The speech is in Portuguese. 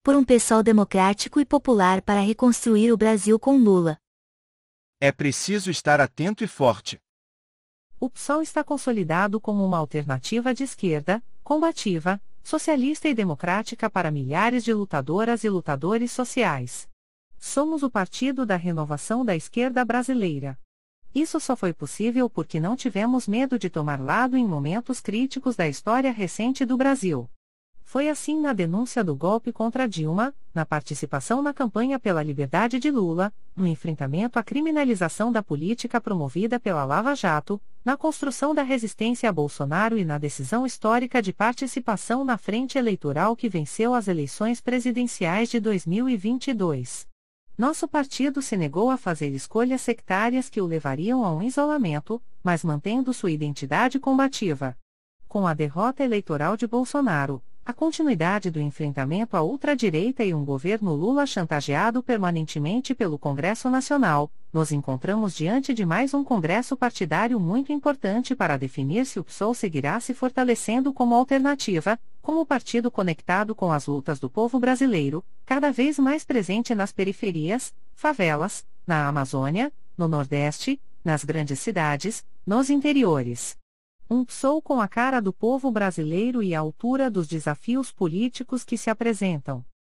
por um PSOL democrático e popular para reconstruir o Brasil com Lula. É preciso estar atento e forte. O PSOL está consolidado como uma alternativa de esquerda, combativa, socialista e democrática para milhares de lutadoras e lutadores sociais. Somos o partido da renovação da esquerda brasileira. Isso só foi possível porque não tivemos medo de tomar lado em momentos críticos da história recente do Brasil. Foi assim na denúncia do golpe contra Dilma, na participação na campanha pela liberdade de Lula, no enfrentamento à criminalização da política promovida pela Lava Jato, na construção da resistência a Bolsonaro e na decisão histórica de participação na frente eleitoral que venceu as eleições presidenciais de 2022. Nosso partido se negou a fazer escolhas sectárias que o levariam a um isolamento, mas mantendo sua identidade combativa. Com a derrota eleitoral de Bolsonaro, a continuidade do enfrentamento à ultradireita e um governo Lula chantageado permanentemente pelo Congresso Nacional, nos encontramos diante de mais um congresso partidário muito importante para definir se o PSOL seguirá se fortalecendo como alternativa, como partido conectado com as lutas do povo brasileiro, cada vez mais presente nas periferias, favelas, na Amazônia, no Nordeste, nas grandes cidades, nos interiores. Um PSOL com a cara do povo brasileiro e à altura dos desafios políticos que se apresentam.